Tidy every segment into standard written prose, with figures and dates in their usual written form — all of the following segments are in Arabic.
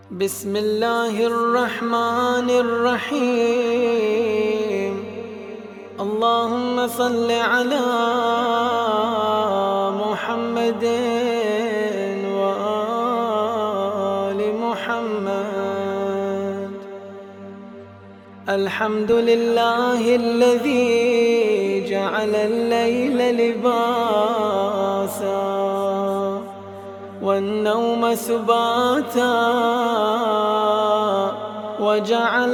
بسم الله الرحمن الرحيم. اللهم صل على محمد وآل محمد. الحمد لله الذي جعل الليل لباسا والنوم سباتا وجعل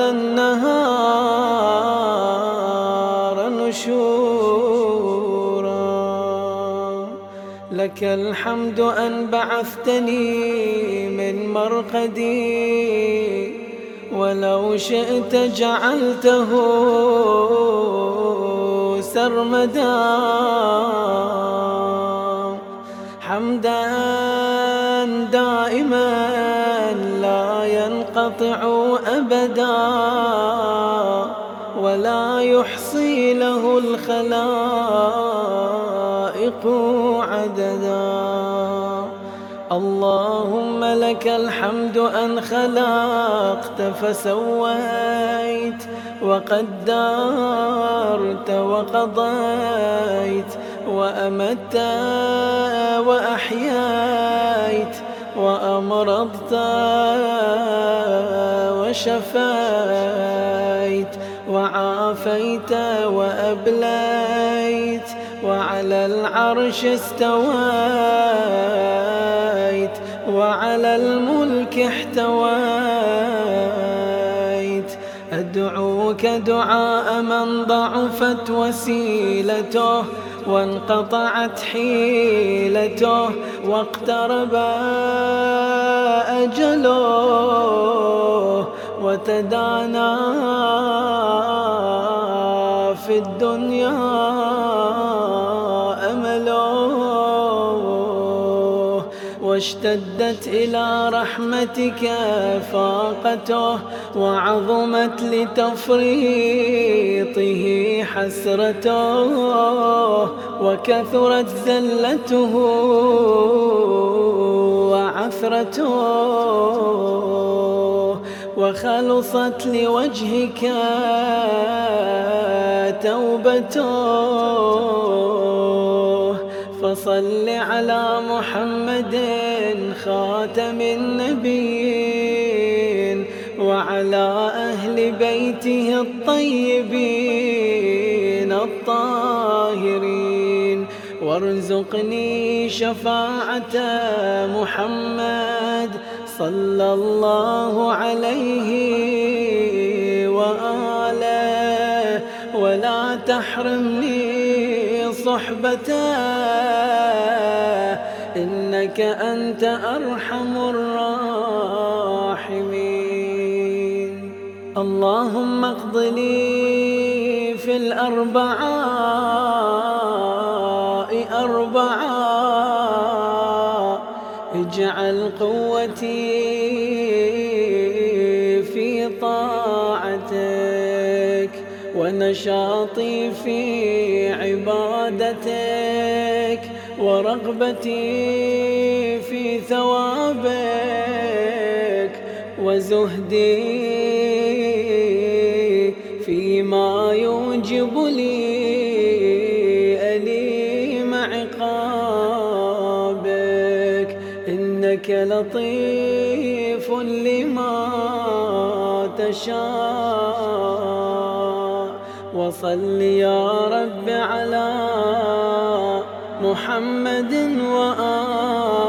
النهار نشورا. لك الحمد أن بعثتني من مرقدي، ولو شئت جعلته سرمدا. حمدا دائما لا ينقطع أبدا، ولا يحصي له الخلائق عددا. اللهم لك الحمد أن خلقت فسويت، وقدرت وقضيت، وأمت وأحييت، وأمرضت وشفيت، وعافيت وأبليت، وعلى العرش استويت، وعلى الملك احتويت. أدعوك دعاء من ضعفت وسيلته وانقطعت حيلته واقترب أجله وتدانى في الدنيا أمله، واشتدت إلى رحمتك فاقته، وعظمت لتفريطه حسرته، وكثرت زلته وعثرته، وخلصت لوجهك توبته. فصل على محمد خاتم النبيين، وعلى أهل بيته الطيبين الطاهرين، وارزقني شفاعة محمد صلى الله عليه وآله، ولا تحرمني صحبته، إنك أنت أرحم الراحمين. اللهم اقض لي في الأربعاء أربعا، اجعل قوتي في طاعتك، ونشاطي في عبادتك، ورغبتي في ثوابك، وزهدي فيما يوجب لي أليم عقابك، إنك لطيف لما تشاء. وصل يا رب على محمد وآله